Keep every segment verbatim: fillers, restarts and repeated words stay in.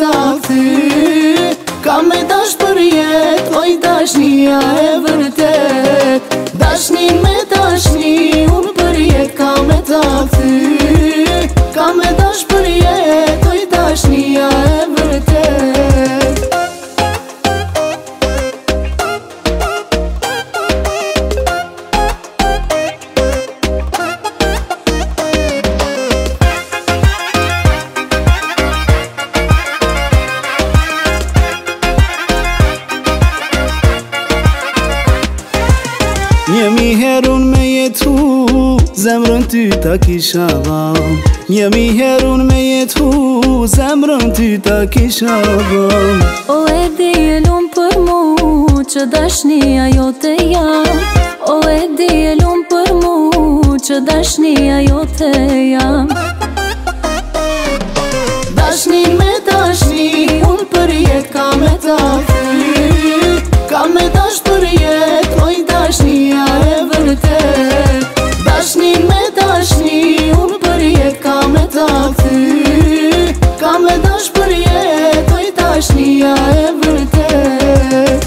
ta kthy. Kam me dash për jet, oj dashnia e vërtet. Dashnin me dashni, unë për jet kam me ta kthy. Kam me dash për jet, oj dashnia e vërtet. Njëmi herun me jetu, zemrën ty ta kisha dham. Njëmi herun me jetu, zemrën ty ta kisha dham. O e di e lumë për mu, që dashnia jote jam. O e di e lumë për mu, që dashnia jote jam. Dashnin me dashni, unë për jet kam me ta kthy. Kam me dash për jet, oj dashnia e vërtet. Dashnin me dashni, unë për jet kam me ta kthy. Kam me dash për jet, oj dashnia e vërtet.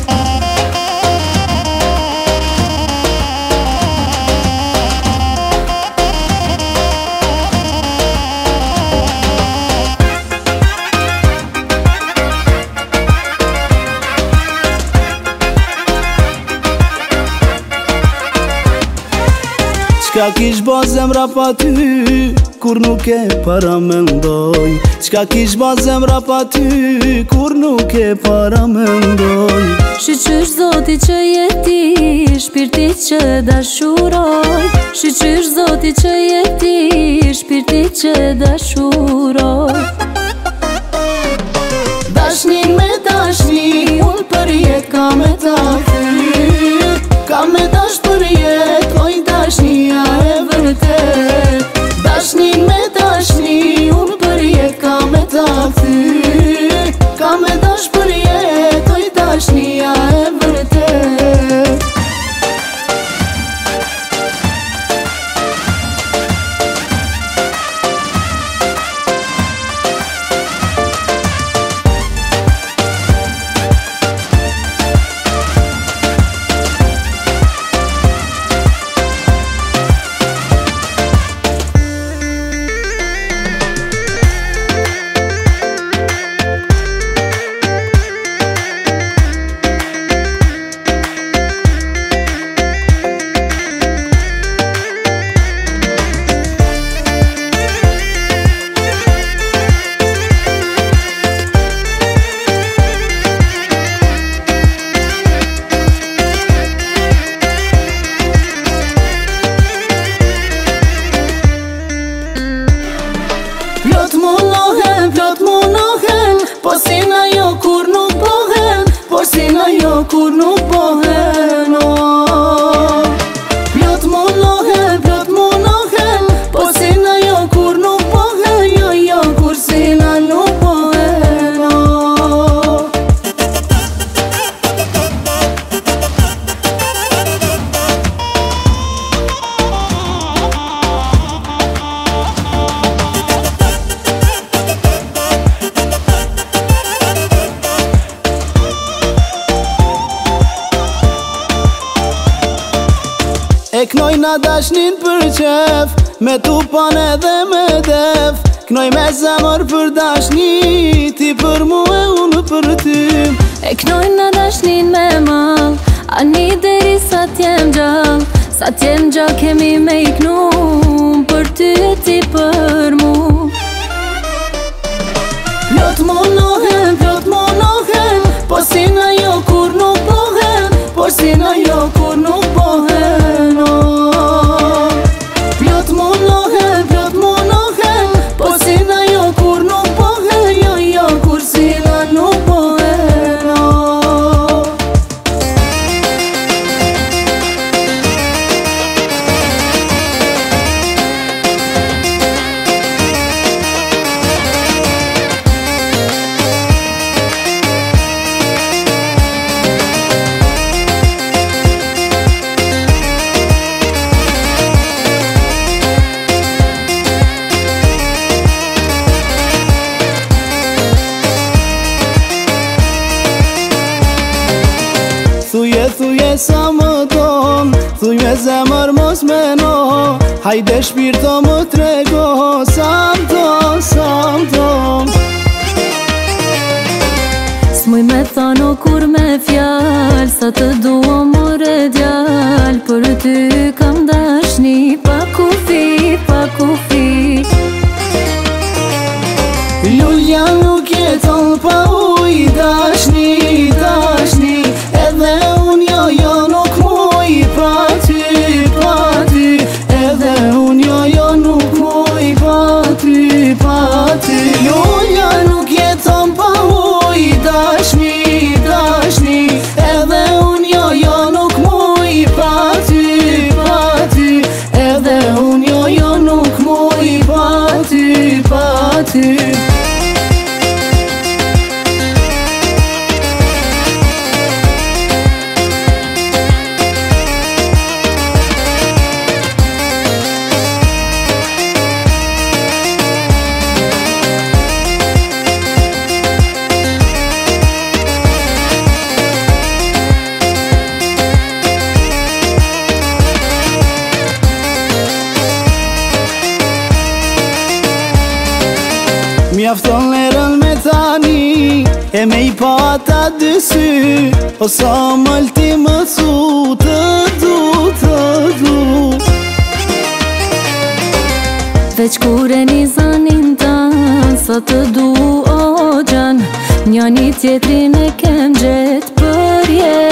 Qka kish ba zemra pa ty, kur nuk e para me ndoj. Qka kish ba zemra pa ty, kur nuk e para me ndoj. Shqyqysh zoti që jeti, shpirti që dashuroj. Shqyqysh zoti që jeti, shpirti që dashuroj. Dashnin me dashni, unë për jet kam me ta kthy. Kam me dash për jet, oj dashnia e vërtet. Dashnin me dashni, unë për jet kam me ta kthy. Kam me dash për jet, oj dashnia e vërtet. Plot munohen, plot munohen, po si na jo kur nuk bohen, po si na jo kur nuk bohen, oh. Plot munohen, plot munohen, po si na jo kur nuk bohen, jo jo kur si na nuk bohen, oh. E knojna dashnin për qef, me tupan edhe me def. Knoj me zemër për dashni, ti për mu e unë për ty. E knojna dashnin me mal, ani deri sa t'jem gjall. Sa t'jem gjall kemi me i knum, për ty e ti për mu. Plot munohen, plot munohen, po si na jo kur nuk bohen, po si na jo kur nuk bohen, oh. Plot munohen, plot munohen, po si na jo kur nuk bohen, jo jo kur si na nuk bohen, oh. sa më don Thuj me zemër mos me no Hajde shpirto më trego Sa më ton, sa më ton S'muj me thano kur me fjall Sa të dua more djall Për ty kam dashni Pa kufi, pa kufi Lulja nuk jeton pa uj Dashni, dashni Edhe unë jo jo nuk muj Pa ty, pa ty Edhe unë jo jo nuk muj Pa ty, pa ty Lulja nuk jeton pa uj Dashni, dashni Edhe unë jo jo nuk muj Pa ty, pa ty Edhe unë jo jo nuk muj Pa ty, pa ty Mjafton lerën me tani E me i pa ata dy sy O sa mëllti më cu Të du, të du Veç kur e një zanin tan Sa të du o gjan Njani tjetrin e kem gjet për jet